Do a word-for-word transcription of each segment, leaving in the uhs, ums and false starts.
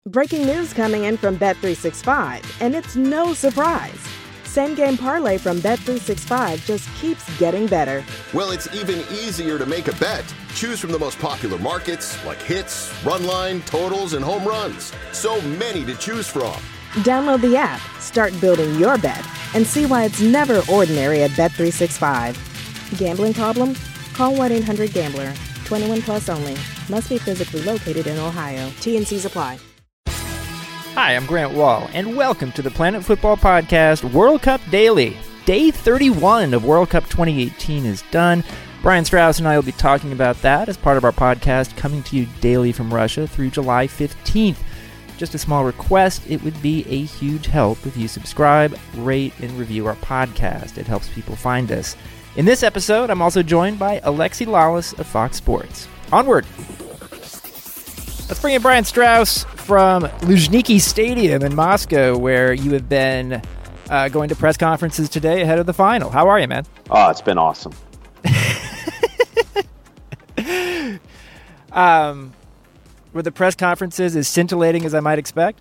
Breaking news coming in from Bet three sixty-five, and it's no surprise. Same Game Parlay from Bet three sixty-five just keeps getting better. Well, it's even easier to make a bet. Choose from the most popular markets like hits, run line, totals, and home runs. So many to choose from. Download the app, start building your bet, and see why it's never ordinary at Bet three sixty-five. Gambling problem? Call one eight hundred gambler. twenty-one plus only. Must be physically located in Ohio. T and C's apply. Hi, I'm Grant Wall, and welcome to the Planet Football Podcast World Cup Daily. Day thirty-one of World Cup twenty eighteen is done. Brian Strauss and I will be talking about that as part of our podcast coming to you daily from Russia through July fifteenth. Just a small request, it would be a huge help if you subscribe, rate, and review our podcast. It helps people find us. In this episode, I'm also joined by Alexi Lalas of Fox Sports. Onward! Let's bring in Brian Strauss from Luzhniki Stadium in Moscow, where you have been uh, going to press conferences today ahead of the final. How are you, man? Oh, it's been awesome. um, were the press conferences as scintillating as I might expect?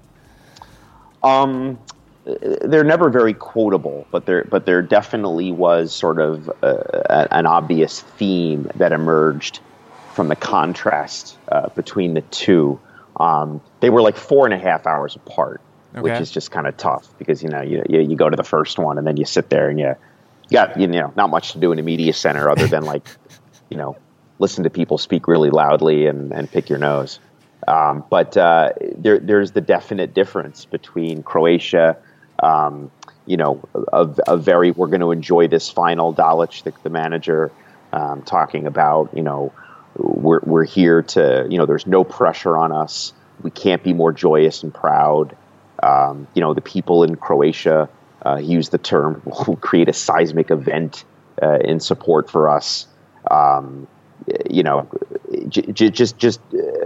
Um, they're never very quotable, but there, but there definitely was sort of uh, an obvious theme that emerged from the contrast uh, between the two. Um, they were like four and a half hours apart, okay. Which is just kind of tough because, you know, you, you you go to the first one and then you sit there and you, you got, you know, not much to do in a media center other than like, you know, listen to people speak really loudly and, and pick your nose. Um, but uh, there there's the definite difference between Croatia, um, you know, a, a very, we're going to enjoy this final, Dalic, the, the manager, um, talking about, you know, We're we're here to, you know, there's no pressure on us. We can't be more joyous and proud. Um, you know, the people in Croatia, uh, he used the term, will create a seismic event uh, in support for us. Um, you know, j- j- just just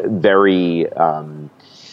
very um,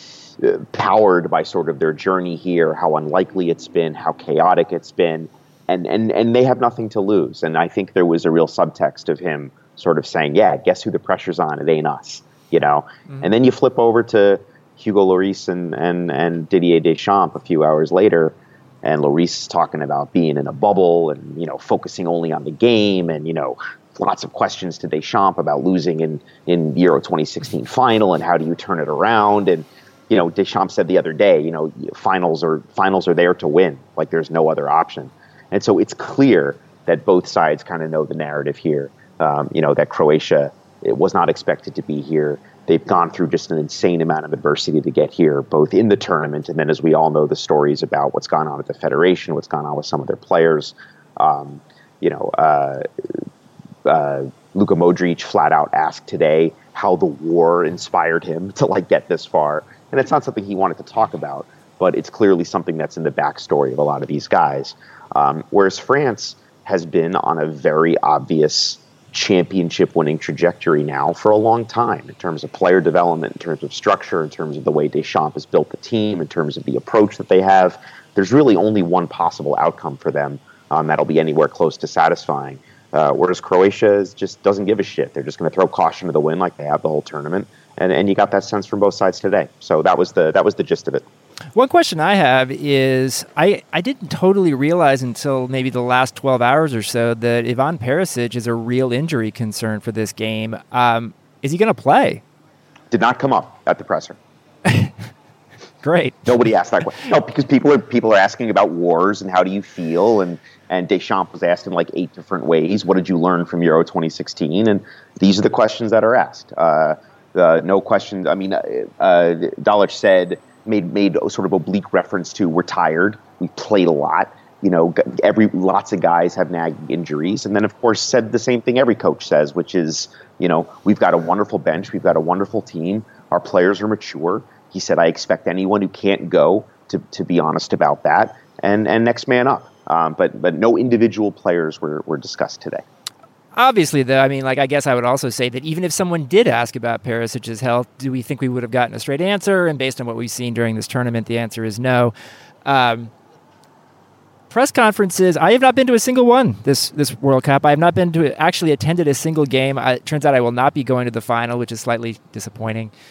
powered by sort of their journey here, how unlikely it's been, how chaotic it's been, and and and they have nothing to lose. And I think there was a real subtext of him sort of saying, yeah, guess who the pressure's on? It ain't us, you know? Mm-hmm. And then you flip over to Hugo Lloris and, and, and Didier Deschamps a few hours later, and Lloris is talking about being in a bubble and, you know, focusing only on the game and, you know, lots of questions to Deschamps about losing in, in Euro twenty sixteen final and how do you turn it around? And, you know, Deschamps said the other day, you know, finals are, finals are there to win. Like there's no other option. And so it's clear that both sides kind of know the narrative here. Um, you know, that Croatia, it was not expected to be here. They've gone through just an insane amount of adversity to get here, both in the tournament and then, as we all know, the stories about what's gone on at the Federation, what's gone on with some of their players. Um, you know, uh, uh, Luka Modric flat out asked today how the war inspired him to, like, get this far. And it's not something he wanted to talk about, but it's clearly something that's in the backstory of a lot of these guys. Um, whereas France has been on a very obvious championship winning trajectory now for a long time in terms of player development, in terms of structure, in terms of the way Deschamps has built the team, in terms of the approach that they have. There's really only one possible outcome for them um, that'll be anywhere close to satisfying. Uh, whereas Croatia is just doesn't give a shit. They're just going to throw caution to the wind like they have the whole tournament. And and you got that sense from both sides today. So that was the that was the gist of it. One question I have is, I, I didn't totally realize until maybe the last twelve hours or so that Ivan Perisic is a real injury concern for this game. Um, is he going to play? Did not come up at the presser. Great. Nobody asked that question. No, because people are people are asking about wars and how do you feel, and and Deschamps was asked in like eight different ways. What did you learn from Euro twenty sixteen? And these are the questions that are asked. Uh, uh, no questions. I mean, uh, uh, Dalic said. Made made a sort of oblique reference to we're tired, we played a lot, you know, every lots of guys have nagging injuries, and then of course said the same thing every coach says, which is, you know, we've got a wonderful bench, we've got a wonderful team, our players are mature. He said, I expect anyone who can't go to to be honest about that, and and next man up. Um, but but no individual players were were discussed today. Obviously, though, I mean, like, I guess I would also say that even if someone did ask about Perisic's health, do we think we would have gotten a straight answer? And based on what we've seen during this tournament, the answer is no. Um, press conferences, I have not been to a single one this this World Cup. I have not been to actually attended a single game. I, it turns out I will not be going to the final, which is slightly disappointing.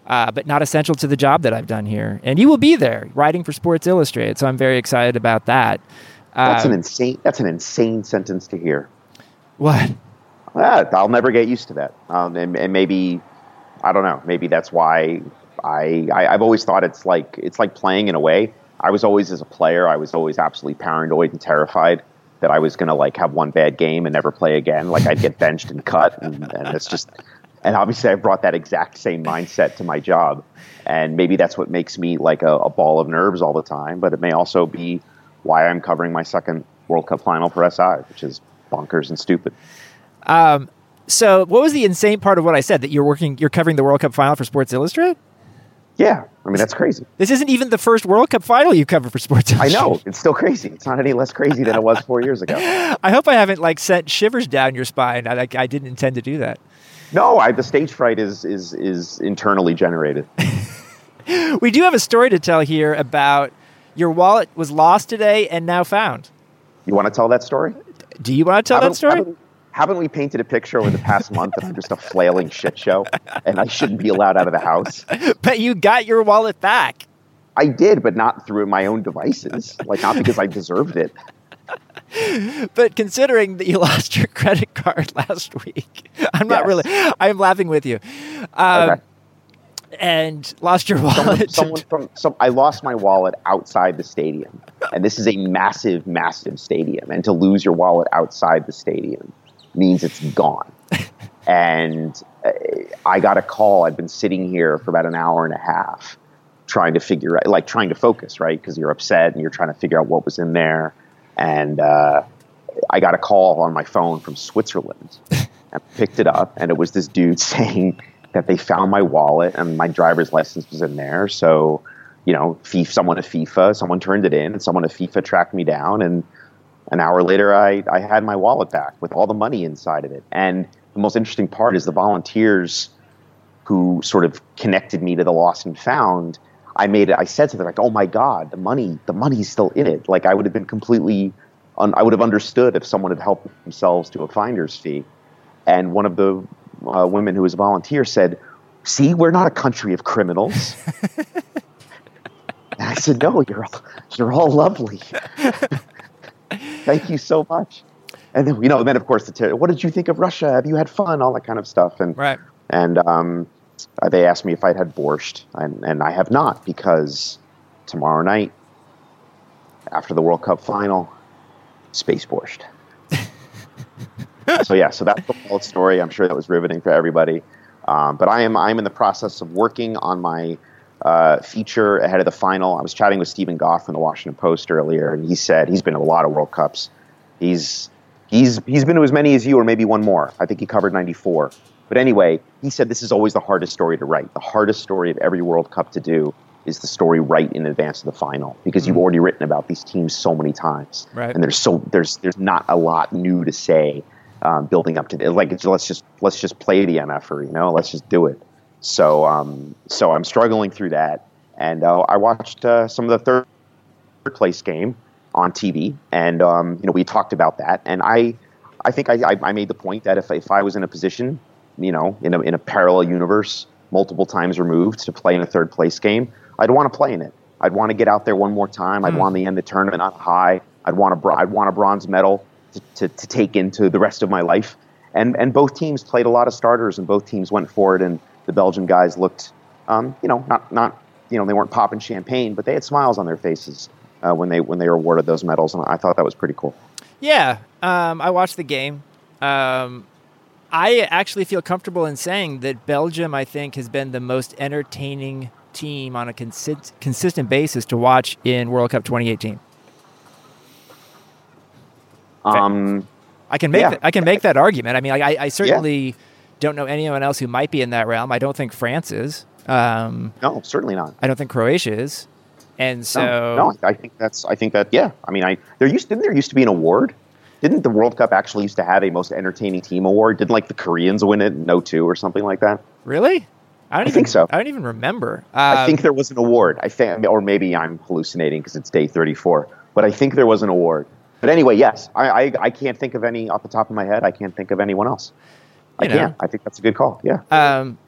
uh, but not essential to the job that I've done here. And you will be there writing for Sports Illustrated, so I'm very excited about that. That's uh, an insane. That's an insane sentence to hear. What? Ah, I'll never get used to that. Um, and, and maybe, I don't know. Maybe that's why I, I I've always thought it's like it's like playing in a way. I was always, as a player, I was always absolutely paranoid and terrified that I was going to like have one bad game and never play again. Like I'd get benched and cut, and, and it's just. And obviously, I brought that exact same mindset to my job, and maybe that's what makes me like a, a ball of nerves all the time. But it may also be why I'm covering my second World Cup final for S I, which is bonkers and stupid. Um. So, what was the insane part of what I said? That you're working, you're covering the World Cup final for Sports Illustrated? Yeah, I mean that's crazy. This isn't even the first World Cup final you covered for Sports Illustrated. I know, it's still crazy. It's not any less crazy than it was four years ago. I hope I haven't like sent shivers down your spine. I, like, I didn't intend to do that. No, I, the stage fright is is is internally generated. We do have a story to tell here about your wallet was lost today and now found. You want to tell that story? Do you want to tell haven't, that story? Haven't, haven't we painted a picture over the past month that I'm just a flailing shit show and I shouldn't be allowed out of the house? But you got your wallet back. I did, but not through my own devices. Like, not because I deserved it. But considering that you lost your credit card last week, I'm not Yes. really, I'm laughing with you. Um, Okay. And lost your Someone, wallet. someone from, some, I lost my wallet outside the stadium. And this is a massive, massive stadium. And to lose your wallet outside the stadium means it's gone. And uh, I got a call. I'd been sitting here for about an hour and a half trying to figure out, like trying to focus, right? Because you're upset and you're trying to figure out what was in there. And uh, I got a call on my phone from Switzerland. I picked it up, and it was this dude saying that they found my wallet and my driver's license was in there. So, you know, FIFA, someone at FIFA, someone turned it in, and someone at FIFA tracked me down. And an hour later, I, I had my wallet back with all the money inside of it. And the most interesting part is the volunteers who sort of connected me to the lost and found. I made it. I said to them like, "Oh my God, the money, the money's still in it." Like I would have been completely, un, I would have understood if someone had helped themselves to a finder's fee. And one of the uh, women who was a volunteer said, "See, we're not a country of criminals." And I said, "No, you're you're all lovely. Thank you so much." And then you know, then of course, the ter- what did you think of Russia? Have you had fun? All that kind of stuff. And Right. and um. Uh, they asked me if I'd had borscht, and, and I have not, because tomorrow night, after the World Cup final, space borscht. So yeah, so that's the whole story. I'm sure that was riveting for everybody. Um, but I am I'm in the process of working on my uh, feature ahead of the final. I was chatting with Stephen Goff from the Washington Post earlier, and he said he's been to a lot of World Cups. He's he's he's been to as many as you, or maybe one more. I think he covered ninety-four. But anyway, he said this is always the hardest story to write. The hardest story of every World Cup to do is the story right in advance of the final, because you've already written about these teams so many times, Right. and there's so there's there's not a lot new to say um, building up to the, like it's, let's just let's just play the M F R, you know, let's just do it. So um, so I'm struggling through that, and uh, I watched uh, some of the third place game on T V, and um, you know we talked about that, and I I think I I, I made the point that if if I was in a position, you know, in a, in a parallel universe, multiple times removed to play in a third place game, I'd want to play in it. I'd want to get out there one more time. I'd Mm. want to end the tournament on high. I'd want a, bro- I'd want a bronze medal to, to, to take into the rest of my life. And and both teams played a lot of starters, and both teams went for it. And the Belgian guys looked, um, you know, not not you know they weren't popping champagne, but they had smiles on their faces uh, when they when they were awarded those medals, and I thought that was pretty cool. Yeah, um, I watched the game. Um, I actually feel comfortable in saying that Belgium, I think, has been the most entertaining team on a consi- consistent basis to watch in World Cup twenty eighteen. Um, I can make yeah. that, I can make that argument. I mean, I, I certainly yeah. don't know anyone else who might be in that realm. I don't think France is. Um, no, certainly not. I don't think Croatia is. And so, no, no, I think that's. I think that. Yeah, I mean, I there used didn't there used to be an award. Didn't the World Cup actually used to have a most entertaining team award? Didn't like the Koreans win it in oh two or something like that? Really? I don't I even, think so. I don't even remember. Um, I think there was an award. I think, or maybe I'm hallucinating because it's day thirty-four. But I think there was an award. But anyway, yes, I, I I can't think of any off the top of my head. I can't think of anyone else. I You know. can't. I think that's a good call. Yeah. Um,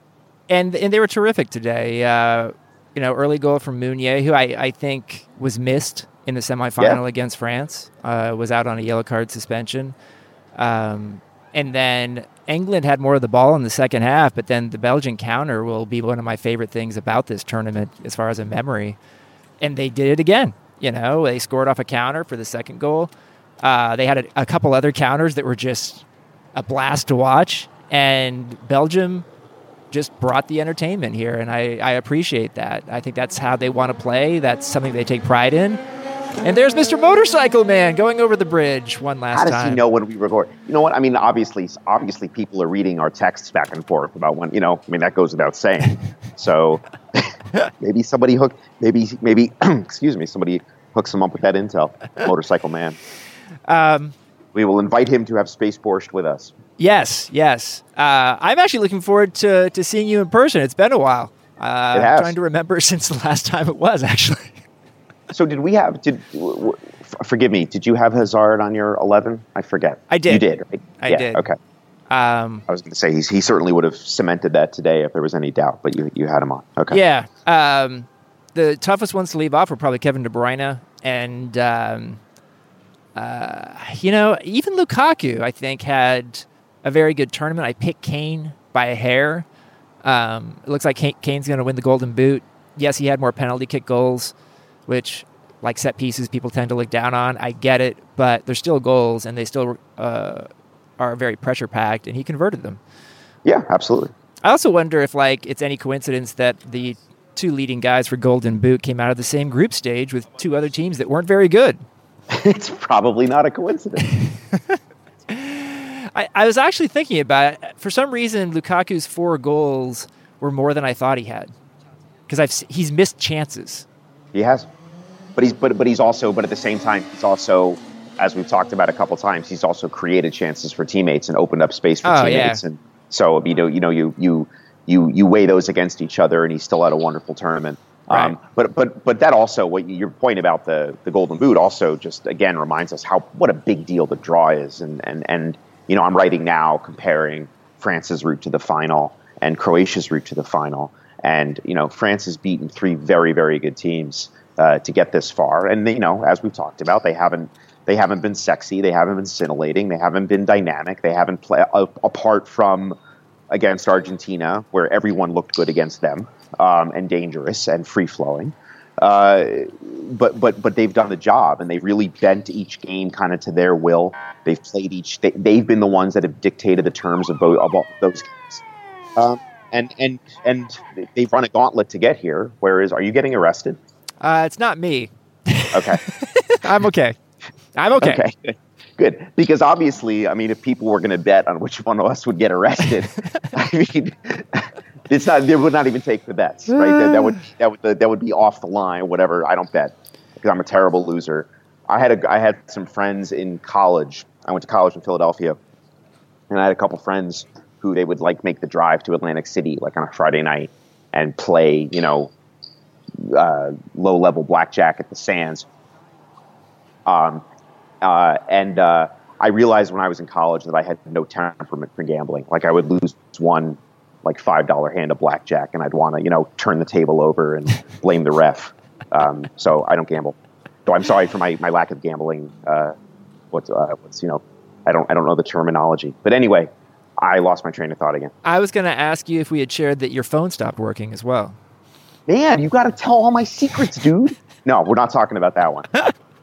and and they were terrific today. Uh, you know, early goal from Meunier, who I, I think was missed in the semifinal yeah. against France, uh, was out on a yellow card suspension. Um, and then England had more of the ball in the second half, but then the Belgian counter will be one of my favorite things about this tournament as far as a memory. And they did it again. You know, they scored off a counter for the second goal. Uh, they had a, a couple other counters that were just a blast to watch. And Belgium just brought the entertainment here, and I, I appreciate that. I think that's how they want to play. That's something they take pride in. And there's Mister Motorcycle Man going over the bridge one last time. How does time. he know when we record? You know what? I mean, obviously, obviously, people are reading our texts back and forth about when, you know, I mean, that goes without saying. So maybe somebody hooked, maybe, maybe, excuse me, somebody hooks him up with that intel. Motorcycle Man. Um, we will invite him to have Space Borscht with us. Yes, yes. Uh, I'm actually looking forward to, to seeing you in person. It's been a while. Uh, it has. I'm trying to remember since the last time it was, actually. So did we have, did, w- w- forgive me, did you have Hazard on your eleven? I forget. I did. You did, right? I yeah, did. Okay. Um, I was going to say, he's, he certainly would have cemented that today if there was any doubt, but you, you had him on. Okay. Yeah. Um, the toughest ones to leave off were probably Kevin De Bruyne and, um, uh, you know, even Lukaku, I think, had a very good tournament. I picked Kane by a hair. Um, it looks like Kane, Kane's going to win the Golden Boot. Yes, he had more penalty kick goals, which, like set pieces, people tend to look down on. I get it, but they're still goals, and they still uh, are very pressure-packed, and he converted them. Yeah, absolutely. I also wonder if, like, it's any coincidence that the two leading guys for Golden Boot came out of the same group stage with two other teams that weren't very good. It's probably not a coincidence. I, I was actually thinking about it. For some reason, Lukaku's four goals were more than I thought he had, because I've he's missed chances. He has, but he's but but he's also but at the same time he's also, as we've talked about a couple times, he's also created chances for teammates and opened up space for oh, teammates, yeah. and so you know you know you you you you weigh those against each other, and he's still had a wonderful tournament. Right. Um, but but but that also, what your point about the the Golden Boot also just again reminds us how what a big deal the draw is, and and and you know I'm writing now comparing France's route to the final and Croatia's route to the final, and you know France has beaten three very very good teams uh, to get this far, and you know as we've talked about, they haven't they haven't been sexy, they haven't been scintillating, they haven't been dynamic, they haven't played uh, apart from against Argentina, where everyone looked good against them, um, and dangerous and free-flowing. Uh, but but but they've done the job, and they've really bent each game kind of to their will. They've played each. They, they've been the ones that have dictated the terms of, both, of all those games. Um, and and and they've run a gauntlet to get here. Whereas, are you getting arrested? Uh, it's not me. Okay, I'm okay. I'm okay. Okay. Good, because obviously, I mean, if people were going to bet on which one of us would get arrested, I mean, it's not. They would not even take the bets, right? That, that would that would that would be off the line. Whatever. I don't bet because I'm a terrible loser. I had a I had some friends in college. I went to college in Philadelphia, and I had a couple friends who they would like make the drive to Atlantic City like on a Friday night and play, you know, uh, low level blackjack at the Sands. Um. Uh, and uh, I realized when I was in college that I had no temperament for gambling. Like I would lose one, like five dollar hand of blackjack, and I'd want to, you know, turn the table over and blame the ref. Um, so I don't gamble. So I'm sorry for my, my lack of gambling. Uh, what's uh, what's you know, I don't I don't know the terminology. But anyway, I lost my train of thought again. I was going to ask you if we had shared that your phone stopped working as well. Man, you got to tell all my secrets, dude. No, we're not talking about that one.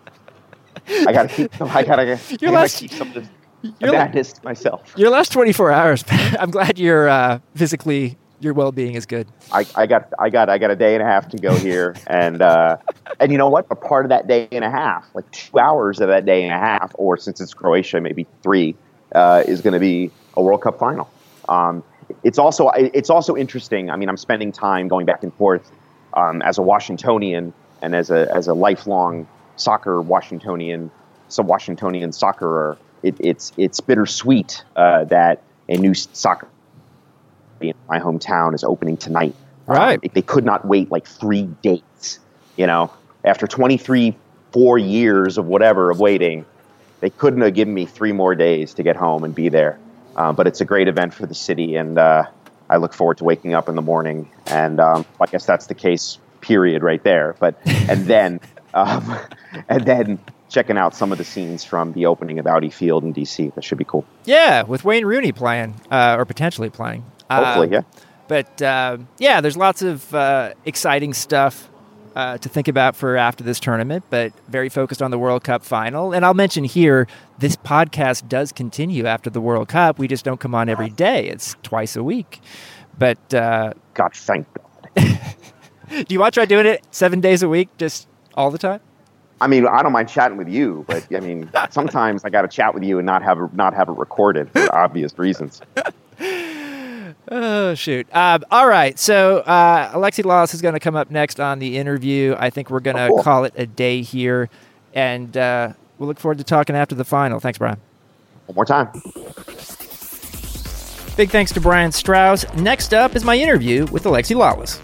I gotta keep. I gotta. Your I gotta last, keep some of the your madness to myself. Your last twenty-four hours. I'm glad you're uh, physically. Your well-being is good. I, I got. I got. I got a day and a half to go here, and uh, and you know what? A part of that day and a half, like two hours of that day and a half, or since it's Croatia, maybe three, uh, is going to be a World Cup final. Um, it's also. It's also interesting. I mean, I'm spending time going back and forth um, as a Washingtonian and as a as a lifelong soccer Washingtonian, some Washingtonian soccerer. It, it's it's bittersweet uh, that a new soccer in my hometown is opening tonight. Right, um, they could not wait like three days. You know, after twenty-three, four years of whatever of waiting, they couldn't have given me three more days to get home and be there. Uh, but it's a great event for the city, and uh, I look forward to waking up in the morning, and um, I guess that's the case. Period, right there. But and then um, and then checking out some of the scenes from the opening of Audi Field in D C. That should be cool. Yeah, with Wayne Rooney playing uh, or potentially playing. Hopefully, uh, yeah. But uh, yeah, there's lots of uh, exciting stuff uh, to think about for after this tournament, but very focused on the World Cup final. And I'll mention here, this podcast does continue after the World Cup. We just don't come on every day. It's twice a week. But uh, God, thank God. Do you want to try doing it seven days a week, just all the time? I mean, I don't mind chatting with you, but I mean, sometimes I got to chat with you and not have it, not have it recorded for obvious reasons. Oh, shoot. Um, all right. So uh, Alexi Lalas is going to come up next on the interview. I think we're going to Oh, cool. call it a day here. And uh, we'll look forward to talking after the final. Thanks, Brian. One more time. Big thanks to Brian Strauss. Next up is my interview with Alexi Lalas.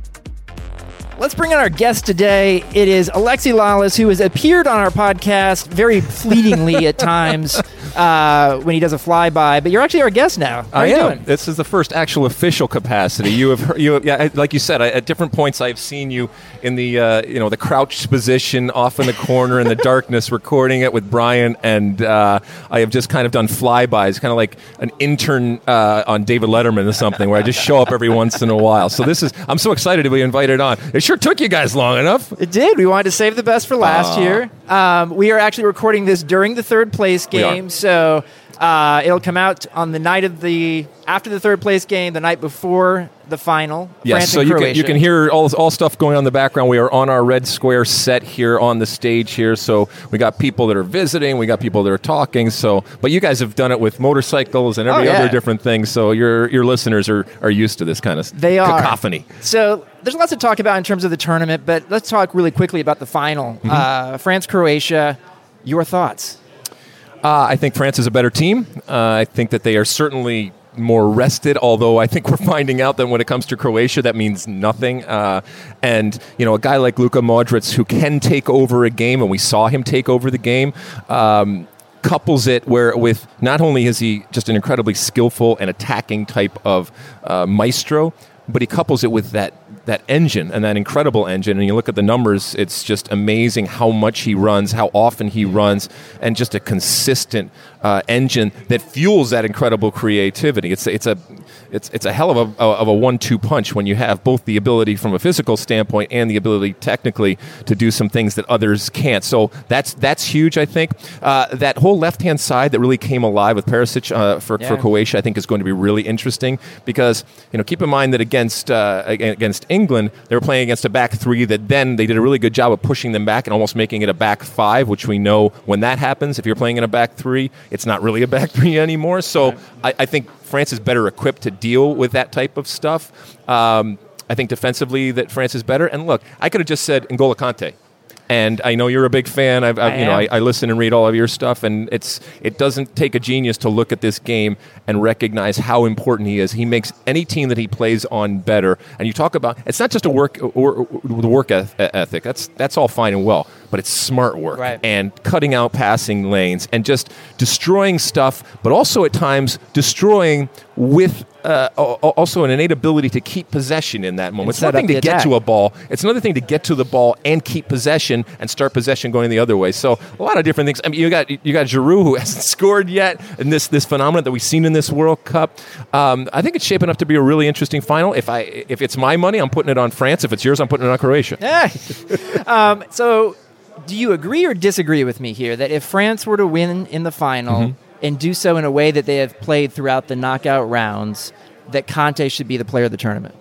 Let's bring in our guest today. It is Alexi Lalas, who has appeared on our podcast very fleetingly at times uh, when he does a flyby. But you're actually our guest now. How I are you am. doing? This is the first actual official capacity. You have, heard, you have, yeah, like you said, I, at different points I've seen you in the, uh, you know, the crouched position, off in the corner in the darkness, recording it with Brian, and uh, I have just kind of done flybys, kind of like an intern uh, on David Letterman or something, where I just show up every once in a while. So this is, I'm so excited to be invited on. It sure took you guys long enough. It did. We wanted to save the best for last Aw. year. Um, we are actually recording this during the third place We are. game, so uh, it'll come out on the night of the after the third place game, the night before the final. Yes, France so and you can, Croatia. you can hear all all stuff going on in the background. We are on our Red Square set here on the stage here, so we got people that are visiting, we got people that are talking. So, but you guys have done it with motorcycles and every Oh, yeah. other different thing. So your your listeners are, are used to this kind of They are. cacophony. So there's lots to talk about in terms of the tournament, but let's talk really quickly about the final. Mm-hmm. Uh, France, Croatia. Your thoughts? Uh, I think France is a better team. Uh, I think that they are certainly more rested, although I think we're finding out that when it comes to Croatia, that means nothing. Uh, and, you know, a guy like Luka Modric who can take over a game, and we saw him take over the game, um, couples it where with not only is he just an incredibly skillful and attacking type of uh, maestro, but he couples it with that that engine and that incredible engine. And you look at the numbers, it's just amazing how much he runs, how often he runs, and just a consistent uh, engine that fuels that incredible creativity. It's it's a it's it's a hell of a of a one two punch when you have both the ability from a physical standpoint and the ability technically to do some things that others can't. So that's that's huge. I think uh, that whole left hand side that really came alive with Perisic uh, for Yeah. for Croatia, I think is going to be really interesting because, you know, keep in mind that against uh, against England, they were playing against a back three that then they did a really good job of pushing them back and almost making it a back five, which we know when that happens, if you're playing in a back three, it's not really a back three anymore. So I, I think France is better equipped to deal with that type of stuff. Um, I think defensively that France is better. And look, I could have just said N'Golo Kante. And I know you're a big fan. I've, I've, I you know, am. I, I listen and read all of your stuff, and it's it doesn't take a genius to look at this game and recognize how important he is. He makes any team that he plays on better. And you talk about it's not just a work or, or the work eth- ethic. That's that's all fine and well, but it's smart work Right. and cutting out passing lanes and just destroying stuff, but also at times destroying with. Uh, also an innate ability to keep possession in that moment. And It's set one up thing to the get attack. to a ball. It's another thing to get to the ball and keep possession and start possession going the other way. So a lot of different things. I mean, you got you got Giroud who hasn't scored yet, and this this phenomenon that we've seen in this World Cup. Um, I think it's shaping up to be a really interesting final. If I if it's my money, I'm putting it on France. If it's yours, I'm putting it on Croatia. Yeah. um, so, do you agree or disagree with me here that if France were to win in the final Mm-hmm. and do so in a way that they have played throughout the knockout rounds, that Conte should be the player of the tournament?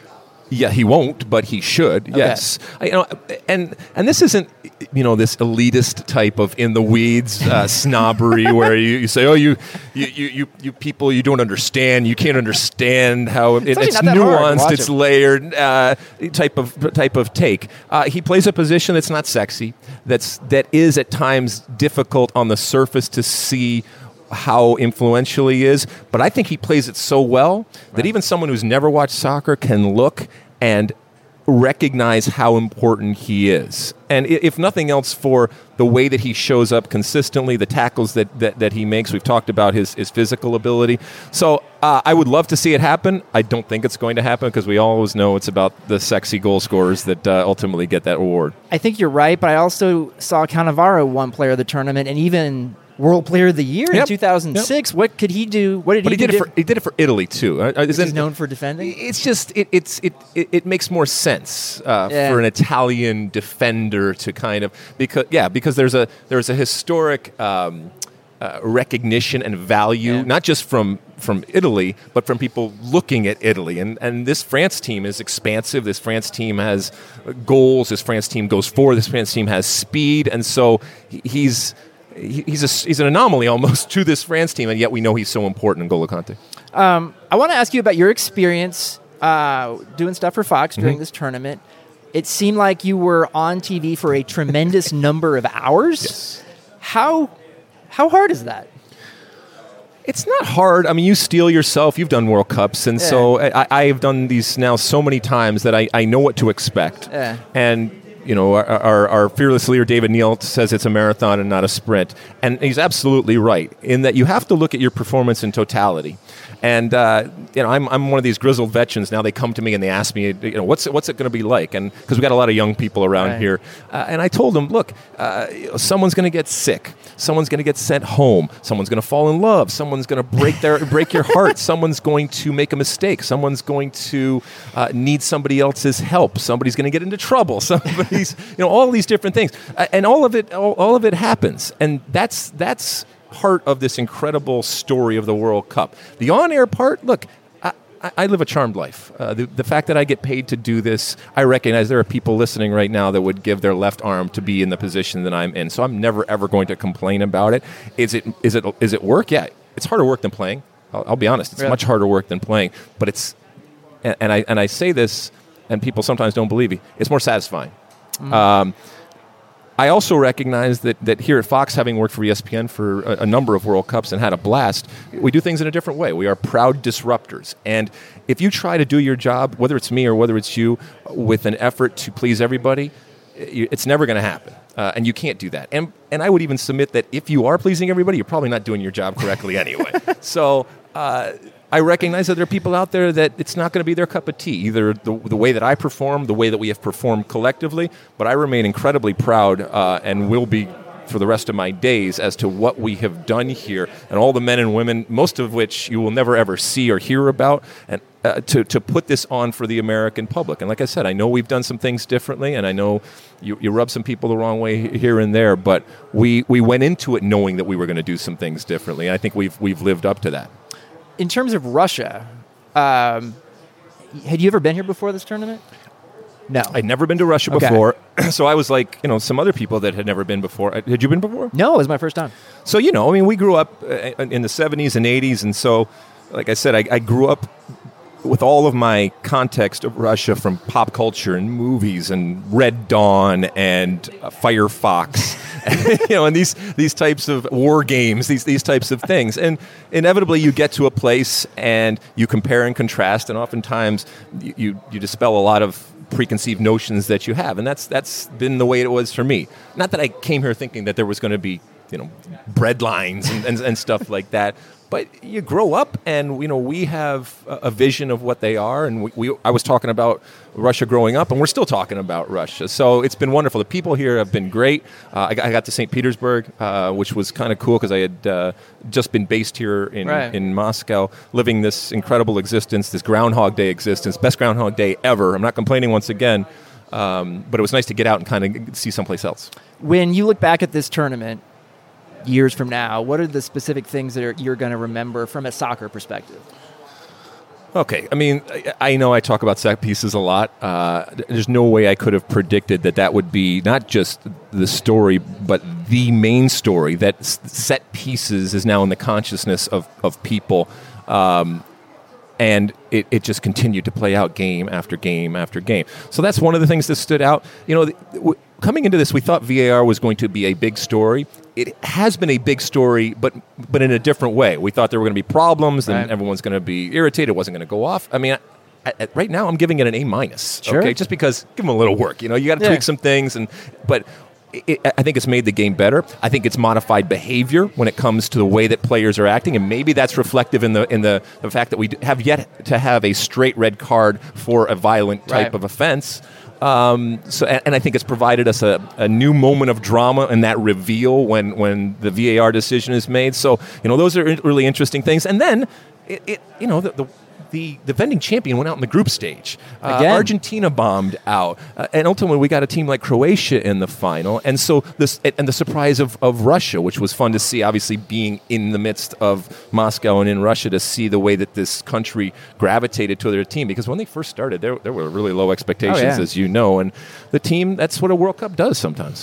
Yeah, he won't, but he should. Yes, I, you know, and and this isn't, you know, this elitist type of in the weeds uh, snobbery where you, you say, oh, you you, you you people, you don't understand, you can't understand how it, actually it's not that hard to nuanced, watch it's him. layered uh, type of type of take. Uh, he plays a position that's not sexy, that's that is at times difficult on the surface to see how influential he is, but I think he plays it so well that even someone who's never watched soccer can look and recognize how important he is. And if nothing else, for the way that he shows up consistently, the tackles that, that, that he makes. We've talked about his, his physical ability. So uh, I would love to see it happen. I don't think it's going to happen because we always know it's about the sexy goal scorers that uh, ultimately get that award. I think you're right, but I also saw Cannavaro one player of the tournament and even World Player of the Year yep. in two thousand six. Yep. What could he do? What did but he, he do? Did it for, he did it for Italy too. Uh, He's known for defending. It's just it it's it it, it makes more sense uh, yeah. for an Italian defender to kind of because yeah because there's a there's a historic um, uh, recognition and value yeah. not just from from Italy but from people looking at Italy, and and this France team is expansive. This France team has goals. This France team goes forward. This France team has speed, and so he's. He's a, he's an anomaly almost to this France team, and yet we know he's so important in N'Golo Kanté. Um, I want to ask you about your experience uh, doing stuff for Fox during mm-hmm. this tournament. It seemed like you were on T V for a tremendous number of hours. Yes. How how hard is that? It's not hard. I mean, you steel yourself. You've done World Cups, and yeah. so I, I have done these now so many times that I, I know what to expect. Yeah. And you know, our, our, our fearless leader, David Neal, says it's a marathon and not a sprint. And he's absolutely right in that you have to look at your performance in totality. And, uh, you know, I'm I'm one of these grizzled veterans. Now they come to me and they ask me, you know, what's it, what's it going to be like? And because we got a lot of young people around right. here. Uh, and I told them, look, uh, someone's going to get sick. Someone's going to get sent home. Someone's going to fall in love. Someone's going to break their break your heart. Someone's going to make a mistake. Someone's going to uh, need somebody else's help. Somebody's going to get into trouble. Somebody's, you know, all these different things. Uh, and all of it, all, all of it happens. And that's that's part of this incredible story of the World Cup. The on-air part, look, I, I live a charmed life. Uh, the, the fact that I get paid to do this, I recognize there are people listening right now that would give their left arm to be in the position that I'm in. So I'm never, ever going to complain about it. Is it is it, is it work? Yeah, it's harder work than playing. I'll, I'll be honest. It's really? much harder work than playing. But it's, and, and I and I say this, and people sometimes don't believe me, it's more satisfying. Mm. Um, I also recognize that, that here at Fox, having worked for E S P N for a, a number of World Cups and had a blast, we do things in a different way. We are proud disruptors. And if you try to do your job, whether it's me or whether it's you, with an effort to please everybody, it's never going to happen. Uh, and you can't do that. And and I would even submit that if you are pleasing everybody, you're probably not doing your job correctly anyway. So uh, I recognize that there are people out there that it's not going to be their cup of tea, either the, the way that I perform, the way that we have performed collectively, but I remain incredibly proud uh, and will be for the rest of my days as to what we have done here and all the men and women, most of which you will never ever see or hear about, and uh, to, to put this on for the American public. And like I said, I know we've done some things differently, and I know you, you rub some people the wrong way here and there, but we, we went into it knowing that we were going to do some things differently. I think we've we've lived up to that. In terms of Russia, um, had you ever been here before this tournament? No. I'd never been to Russia okay. before, so I was like, you know, some other people that had never been before. Had you been before? No, it was my first time. So, you know, I mean, we grew up in the seventies and eighties, and so, like I said, I, I grew up with all of my context of Russia from pop culture and movies and Red Dawn and uh, Firefox, you know, and these these types of war games, these these types of things. And inevitably, you get to a place and you compare and contrast, and oftentimes you you, you dispel a lot of preconceived notions that you have, and that's that's been the way it was for me. Not that I came here thinking that there was going to be, you know, bread lines and, and, and stuff like that, but you grow up, and you know, we have a, a vision of what they are, and we, we I was talking about Russia growing up, and we're still talking about Russia. So it's been wonderful. The people here have been great. Uh, I, got, I got to Saint Petersburg, uh, which was kind of cool because I had uh, just been based here in, right. in Moscow, living this incredible existence, this Groundhog Day existence, best Groundhog Day ever. I'm not complaining once again, um, but it was nice to get out and kind of see someplace else. When you look back at this tournament years from now, what are the specific things that are, you're going to remember from a soccer perspective? Okay, I mean, I, I know I talk about set pieces a lot. Uh, there's no way I could have predicted that that would be not just the story, but the main story, that set pieces is now in the consciousness of, of people. Um, and it, it just continued to play out game after game after game. So that's one of the things that stood out. You know, the, w- coming into this, we thought V A R was going to be a big story. It has been a big story, but but in a different way. We thought there were going to be problems, and right. everyone's going to be irritated. It wasn't going to go off. I mean, I, at, at, right now I'm giving it an A minus. Sure. Okay, just because give them a little work. You know, you got to Yeah. tweak some things, and but. It, I think it's made the game better. I think it's modified behavior when it comes to the way that players are acting, and maybe that's reflective in the in the, the fact that we have yet to have a straight red card for a violent type Right. of offense. Um, so, and, and I think it's provided us a, a new moment of drama in that reveal when when the V A R decision is made. So, you know, those are really interesting things. And then, it, it you know, the, the The defending champion went out in the group stage. Uh, Again. Argentina bombed out, uh, and ultimately we got a team like Croatia in the final. And so this, and the surprise of, of Russia, which was fun to see. Obviously, being in the midst of Moscow and in Russia, to see the way that this country gravitated to their team. Because when they first started, there there were really low expectations, Oh, yeah. as you know. And the team, that's what a World Cup does sometimes.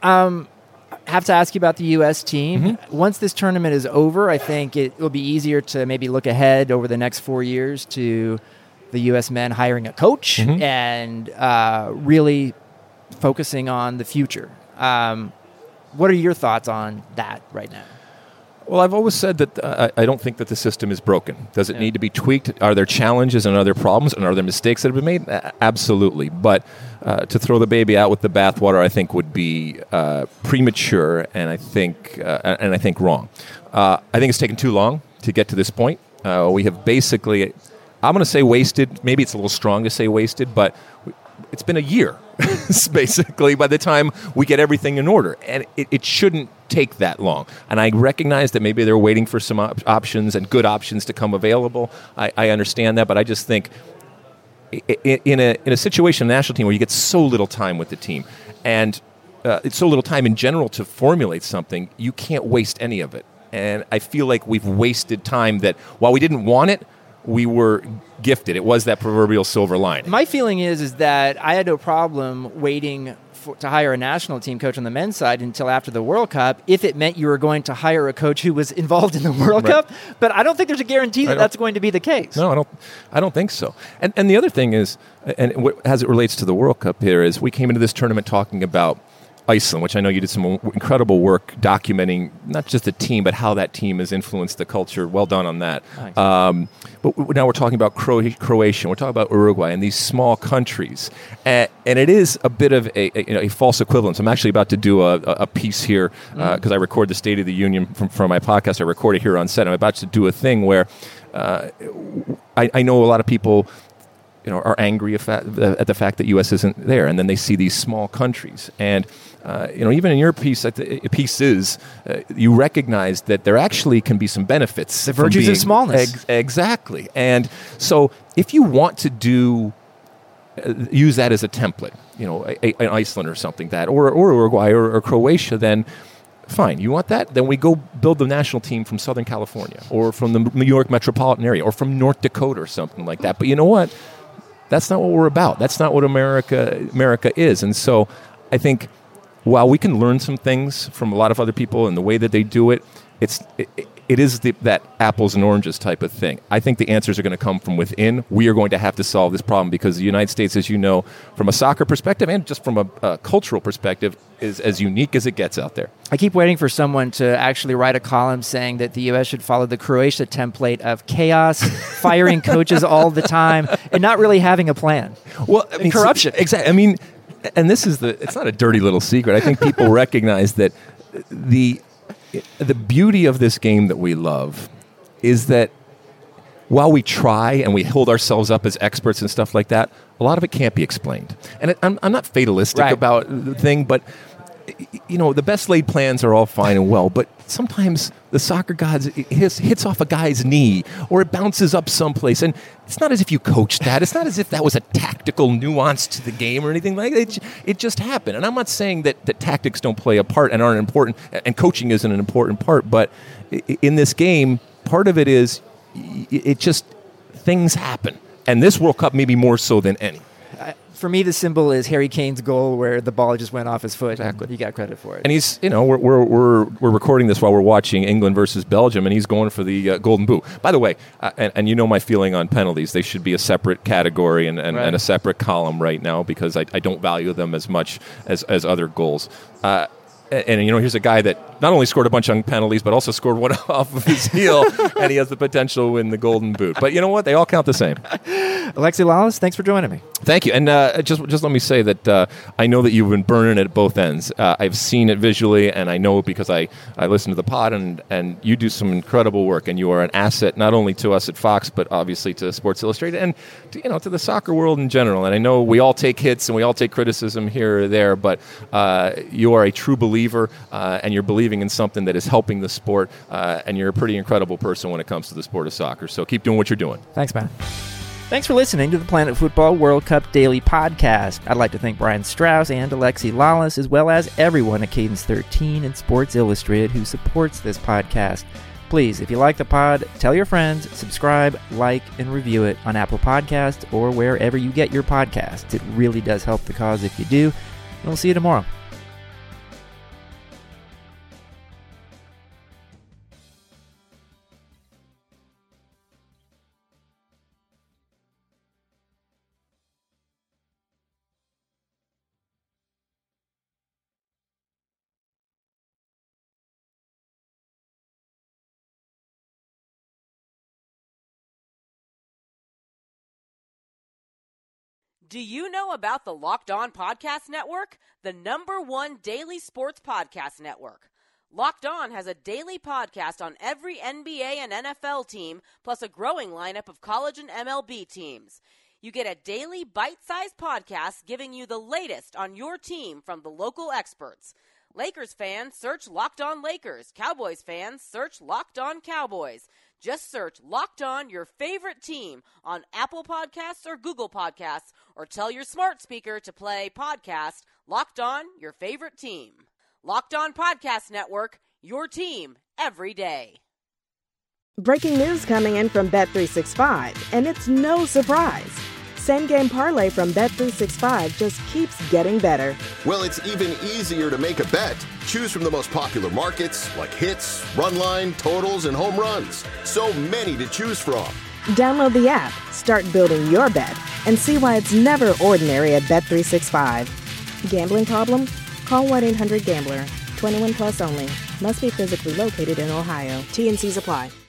Have to ask you about the U S team. Mm-hmm. Once this tournament is over, I think it will be easier to maybe look ahead over the next four years to the U S men hiring a coach Mm-hmm. and uh, really focusing on the future. Um, what are your thoughts on that right now? Well, I've always said that uh, I don't think that the system is broken. Does it Yeah. need to be tweaked? Are there challenges and are there problems and are there mistakes that have been made? A- absolutely. But uh, to throw the baby out with the bathwater, I think would be uh, premature and I think uh, and I think wrong. Uh, I think it's taken too long to get to this point. Uh, we have basically, I'm going to say wasted. Maybe it's a little strong to say wasted, but it's been a year, basically, by the time we get everything in order. And it, it shouldn't take that long. And I recognize that maybe they're waiting for some op- options and good options to come available. I, I understand that, but I just think i- i- in a, in a situation, a national team, where you get so little time with the team, and uh, it's so little time in general to formulate something, you can't waste any of it. And I feel like we've wasted time that, while we didn't want it, we were gifted. It was that proverbial silver lining. My feeling is is that I had no problem waiting for, to hire a national team coach on the men's side until after the World Cup if it meant you were going to hire a coach who was involved in the World Right. Cup. But I don't think there's a guarantee I that don't- that's going to be the case. No, I don't. I don't think so. And and the other thing is, and what, as it relates to the World Cup here, is we came into this tournament talking about Iceland, which I know you did some incredible work documenting not just the team, but how that team has influenced the culture. Well done on that. Thanks. Um, but w- now we're talking about Cro- Croatia, we're talking about Uruguay, and these small countries. And, and it is a bit of a, a, you know, a false equivalence. I'm actually about to do a, a piece here, because uh, I record the State of the Union from, from my podcast. I record it here on set. I'm about to do a thing where uh, I, I know a lot of people, you know, are angry at the fact that U S isn't there, and then they see these small countries. And uh, you know, even in your piece, uh, pieces, uh, you recognize that there actually can be some benefits. The from virtues of being- smallness. Ex- exactly. And so, if you want to do uh, use that as a template, you know, a, a, an Iceland or something that, or or Uruguay or, or Croatia, then fine. You want that? Then we go build the national team from Southern California, or from the New York metropolitan area, or from North Dakota, or something like that. But you know what? That's not what we're about. That's not what America America is. And so I think while we can learn some things from a lot of other people and the way that they do it, it's it, it is the, that apples and oranges type of thing. I think the answers are going to come from within. We are going to have to solve this problem because the United States, as you know, from a soccer perspective and just from a, a cultural perspective, is as unique as it gets out there. I keep waiting for someone to actually write a column saying that the U S should follow the Croatia template of chaos, firing coaches all the time, and not really having a plan. Well, I mean, corruption. So, exactly. I mean, and this is the, it's not a dirty little secret. I think people recognize that the the beauty of this game that we love is that while we try and we hold ourselves up as experts and stuff like that, a lot of it can't be explained. And it, I'm, I'm not fatalistic Right. about the thing, but you know, the best laid plans are all fine and well, but sometimes the soccer gods, it hits, hits off a guy's knee or it bounces up someplace. And it's not as if you coached that. It's not as if that was a tactical nuance to the game or anything like that. It, it just happened. And I'm not saying that, that tactics don't play a part and aren't important, and coaching isn't an important part, but in this game, part of it is it just, things happen. And this World Cup maybe more so than any. For me, the symbol is Harry Kane's goal where the ball just went off his foot. Exactly. You got credit for it. And he's, you know, we're we're we're, we're recording this while we're watching England versus Belgium, and he's going for the uh, Golden Boot. By the way, uh, and, and you know my feeling on penalties. They should be a separate category and, and, Right. and a separate column right now because I, I don't value them as much as, as other goals. Uh, and, you know, here's a guy that not only scored a bunch of penalties, but also scored one off of his heel, and he has the potential to win the Golden Boot. But you know what? They all count the same. Alexi Lalas, thanks for joining me. Thank you. And uh, just just let me say that uh, I know that you've been burning it at both ends. Uh, I've seen it visually, and I know it because I, I listen to the pod, and, and you do some incredible work, and you are an asset not only to us at Fox, but obviously to Sports Illustrated and to, you know, to the soccer world in general. And I know we all take hits and we all take criticism here or there, but uh, you are a true believer, uh, and you're believing in something that is helping the sport, uh, and you're a pretty incredible person when it comes to the sport of soccer. So keep doing what you're doing. Thanks, man. Thanks for listening to the Planet Football World Cup Daily Podcast. I'd like to thank Brian Strauss and Alexi Lalas, as well as everyone at Cadence thirteen and Sports Illustrated who supports this podcast. Please, if you like the pod, tell your friends, subscribe, like, and review it on Apple Podcasts or wherever you get your podcasts. It really does help the cause if you do. And we'll see you tomorrow. Do you know about the Locked On Podcast Network, the number one daily sports podcast network? Locked On has a daily podcast on every N B A and N F L team, plus a growing lineup of college and M L B teams. You get a daily bite-sized podcast giving you the latest on your team from the local experts. Lakers fans, search Locked On Lakers. Cowboys fans, search Locked On Cowboys. Just search Locked On your favorite team on Apple Podcasts or Google Podcasts, or tell your smart speaker to play podcast Locked On your favorite team. Locked On Podcast Network, your team every day. Breaking news coming in from Bet three sixty-five, and it's no surprise. Same Game Parlay from Bet three sixty-five just keeps getting better. Well, it's even easier to make a bet. Choose from the most popular markets like hits, run line, totals, and home runs. So many to choose from. Download the app, start building your bet, and see why it's never ordinary at Bet three sixty-five. Gambling problem? Call one eight hundred gambler. twenty-one plus only. Must be physically located in Ohio. T and C's apply.